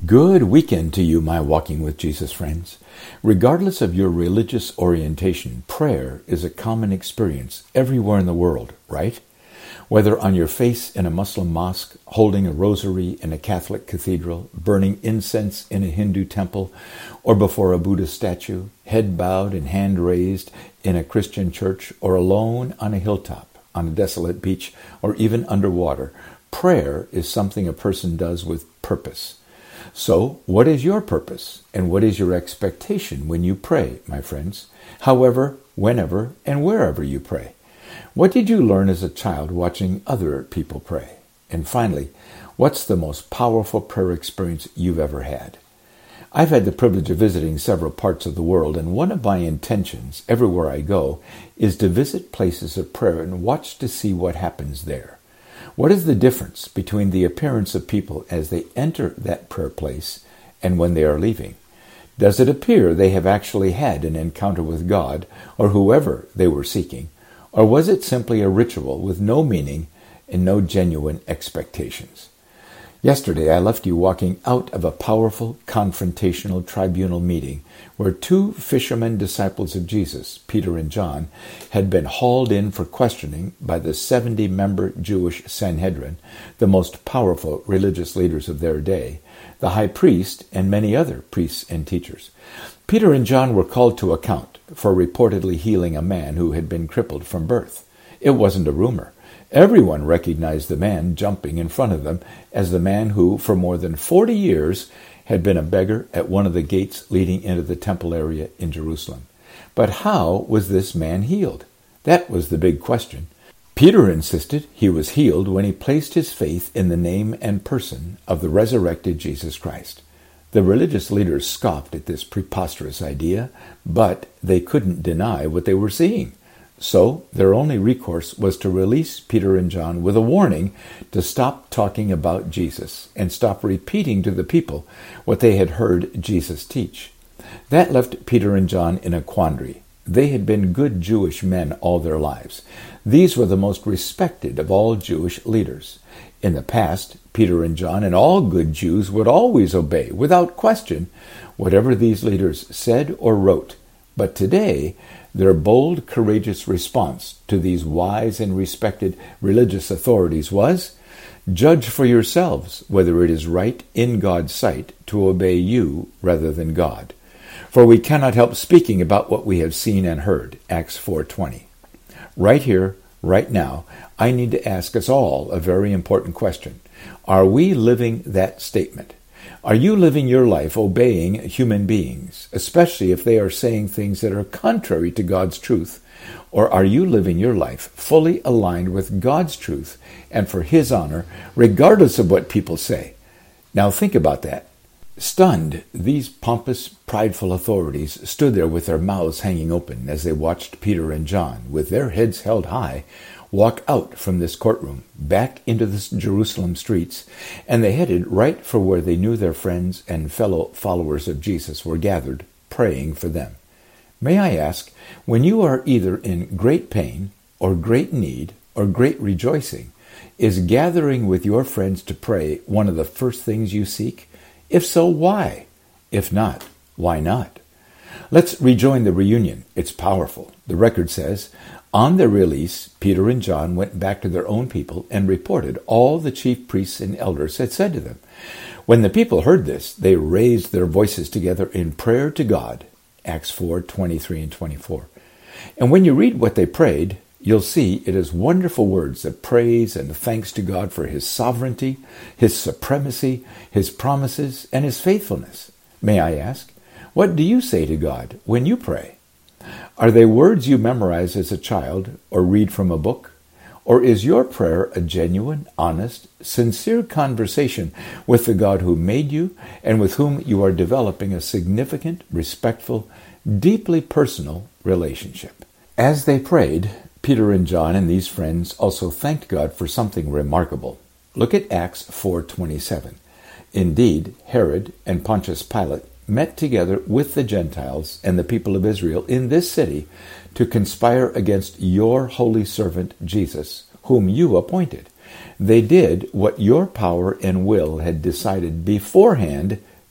Good weekend to you, my Walking with Jesus friends. Regardless of your religious orientation, prayer is a common experience everywhere in the world, right? Whether on your face in a Muslim mosque, holding a rosary in a Catholic cathedral, burning incense in a Hindu temple, or before a Buddha statue, head bowed and hand raised in a Christian church, or alone on a hilltop, on a desolate beach, or even underwater, prayer is something a person does with purpose. So, what is your purpose, and what is your expectation when you pray, my friends? However, whenever, and wherever you pray. What did you learn as a child watching other people pray? And finally, what's the most powerful prayer experience you've ever had? I've had the privilege of visiting several parts of the world, and one of my intentions, everywhere I go, is to visit places of prayer and watch to see what happens there. What is the difference between the appearance of people as they enter that prayer place and when they are leaving? Does it appear they have actually had an encounter with God or whoever they were seeking? Or was it simply a ritual with no meaning and no genuine expectations? Yesterday, I left you walking out of a powerful, confrontational tribunal meeting where two fishermen disciples of Jesus, Peter and John, had been hauled in for questioning by the 70-member Jewish Sanhedrin, the most powerful religious leaders of their day, the high priest, and many other priests and teachers. Peter and John were called to account for reportedly healing a man who had been crippled from birth. It wasn't a rumor. Everyone recognized the man jumping in front of them as the man who, for more than 40 years, had been a beggar at one of the gates leading into the temple area in Jerusalem. But how was this man healed? That was the big question. Peter insisted he was healed when he placed his faith in the name and person of the resurrected Jesus Christ. The religious leaders scoffed at this preposterous idea, but they couldn't deny what they were seeing. So their only recourse was to release Peter and John with a warning to stop talking about Jesus and stop repeating to the people what they had heard Jesus teach. That left Peter and John in a quandary. They had been good Jewish men all their lives. These were the most respected of all Jewish leaders. In the past, Peter and John and all good Jews would always obey, without question, whatever these leaders said or wrote. But today, their bold, courageous response to these wise and respected religious authorities was, "Judge for yourselves whether it is right in God's sight to obey you rather than God. For we cannot help speaking about what we have seen and heard." Acts 4:20. Right here, right now, I need to ask us all a very important question. Are we living that statement? Are you living your life obeying human beings, especially if they are saying things that are contrary to God's truth? Or are you living your life fully aligned with God's truth and for His honor, regardless of what people say? Now think about that. Stunned, these pompous, prideful authorities stood there with their mouths hanging open as they watched Peter and John, with their heads held high, walk out from this courtroom, back into the Jerusalem streets, and they headed right for where they knew their friends and fellow followers of Jesus were gathered, praying for them. May I ask, when you are either in great pain, or great need, or great rejoicing, is gathering with your friends to pray one of the first things you seek? If so, why? If not, why not? Let's rejoin the reunion. It's powerful. The record says, on their release, Peter and John went back to their own people and reported all the chief priests and elders had said to them. When the people heard this, they raised their voices together in prayer to God. Acts 4:23 and 24. And when you read what they prayed, you'll see it is wonderful words of praise and thanks to God for His sovereignty, His supremacy, His promises, and His faithfulness. May I ask, what do you say to God when you pray? Are they words you memorize as a child or read from a book? Or is your prayer a genuine, honest, sincere conversation with the God who made you and with whom you are developing a significant, respectful, deeply personal relationship? As they prayed, Peter and John and these friends also thanked God for something remarkable. Look at Acts 4:27. Indeed, Herod and Pontius Pilate met together with the Gentiles and the people of Israel in this city to conspire against your holy servant Jesus, whom you appointed. They did what your power and will had decided beforehand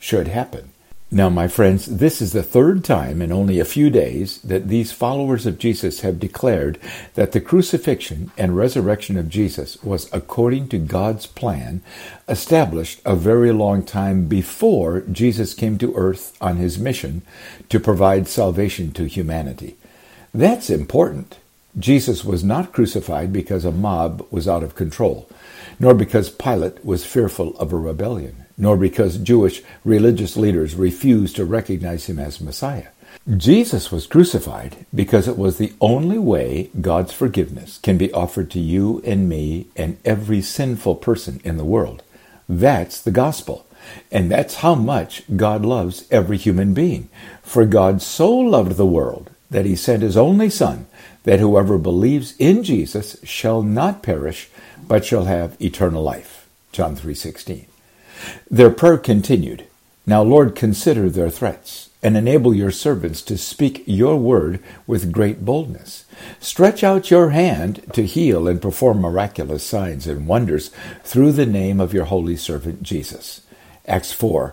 should happen. Now, my friends, this is the third time in only a few days that these followers of Jesus have declared that the crucifixion and resurrection of Jesus was according to God's plan, established a very long time before Jesus came to earth on his mission to provide salvation to humanity. That's important. Jesus was not crucified because a mob was out of control, nor because Pilate was fearful of a rebellion, nor because Jewish religious leaders refused to recognize him as Messiah. Jesus was crucified because it was the only way God's forgiveness can be offered to you and me and every sinful person in the world. That's the gospel. And that's how much God loves every human being. For God so loved the world that he sent his only Son, that whoever believes in Jesus shall not perish, but shall have eternal life. John 3:16. Their prayer continued, "Now, Lord, consider their threats, and enable your servants to speak your word with great boldness. Stretch out your hand to heal and perform miraculous signs and wonders through the name of your holy servant Jesus." Acts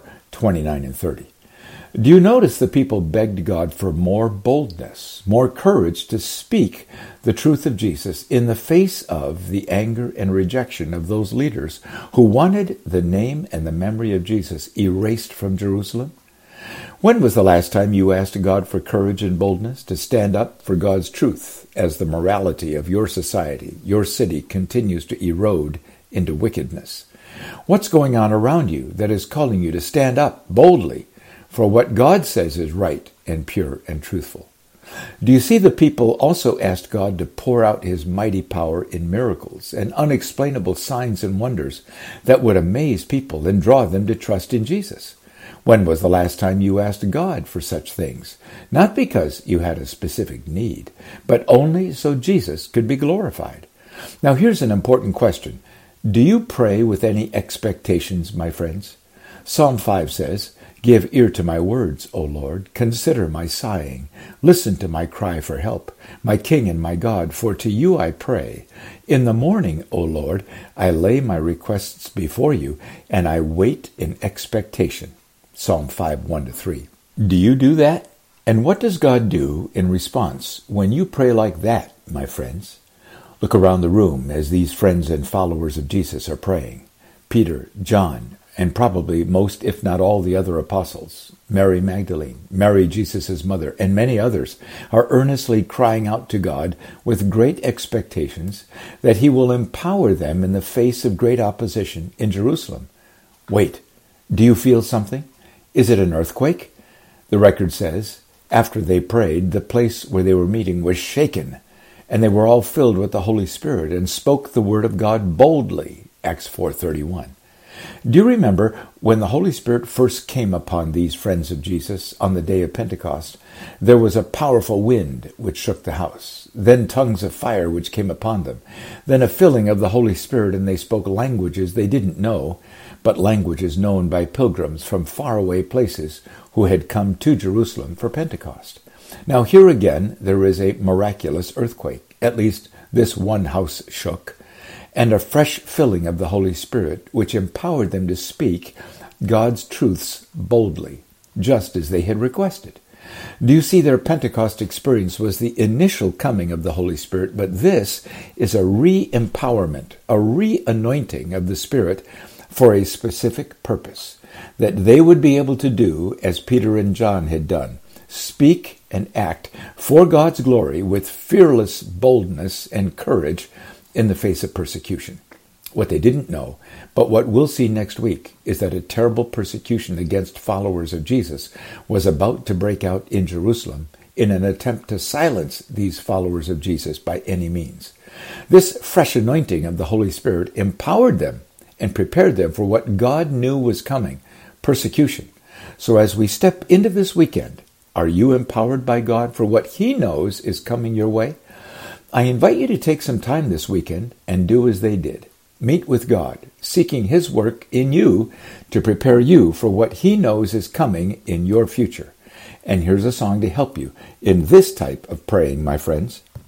4:29 and 30. Do you notice the people begged God for more boldness, more courage to speak the truth of Jesus in the face of the anger and rejection of those leaders who wanted the name and the memory of Jesus erased from Jerusalem? When was the last time you asked God for courage and boldness to stand up for God's truth as the morality of your society, your city, continues to erode into wickedness? What's going on around you that is calling you to stand up boldly for what God says is right and pure and truthful? Do you see the people also asked God to pour out his mighty power in miracles and unexplainable signs and wonders that would amaze people and draw them to trust in Jesus? When was the last time you asked God for such things? Not because you had a specific need, but only so Jesus could be glorified. Now here's an important question. Do you pray with any expectations, my friends? Psalm 5 says, "Give ear to my words, O Lord. Consider my sighing. Listen to my cry for help, my King and my God, for to you I pray. In the morning, O Lord, I lay my requests before you, and I wait in expectation." Psalm 5, 1-3. Do you do that? And what does God do in response when you pray like that, my friends? Look around the room as these friends and followers of Jesus are praying. Peter, John, and probably most, if not all, the other apostles, Mary Magdalene, Mary Jesus' mother, and many others, are earnestly crying out to God with great expectations that he will empower them in the face of great opposition in Jerusalem. Wait, do you feel something? Is it an earthquake? The record says, after they prayed, the place where they were meeting was shaken, and they were all filled with the Holy Spirit and spoke the word of God boldly. Acts 4:31. Do you remember when the Holy Spirit first came upon these friends of Jesus on the day of Pentecost? There was a powerful wind which shook the house, then tongues of fire which came upon them, then a filling of the Holy Spirit, and they spoke languages they didn't know, but languages known by pilgrims from faraway places who had come to Jerusalem for Pentecost. Now here again there is a miraculous earthquake, at least this one house shook, and a fresh filling of the Holy Spirit, which empowered them to speak God's truths boldly, just as they had requested. Do you see, their Pentecost experience was the initial coming of the Holy Spirit, but this is a re-empowerment, a re-anointing of the Spirit for a specific purpose, that they would be able to do as Peter and John had done, speak and act for God's glory with fearless boldness and courage in the face of persecution. What they didn't know, but what we'll see next week, is that a terrible persecution against followers of Jesus was about to break out in Jerusalem in an attempt to silence these followers of Jesus by any means. This fresh anointing of the Holy Spirit empowered them and prepared them for what God knew was coming, persecution. So as we step into this weekend, are you empowered by God for what he knows is coming your way? I invite you to take some time this weekend and do as they did. Meet with God, seeking his work in you to prepare you for what he knows is coming in your future. And here's a song to help you in this type of praying, my friends.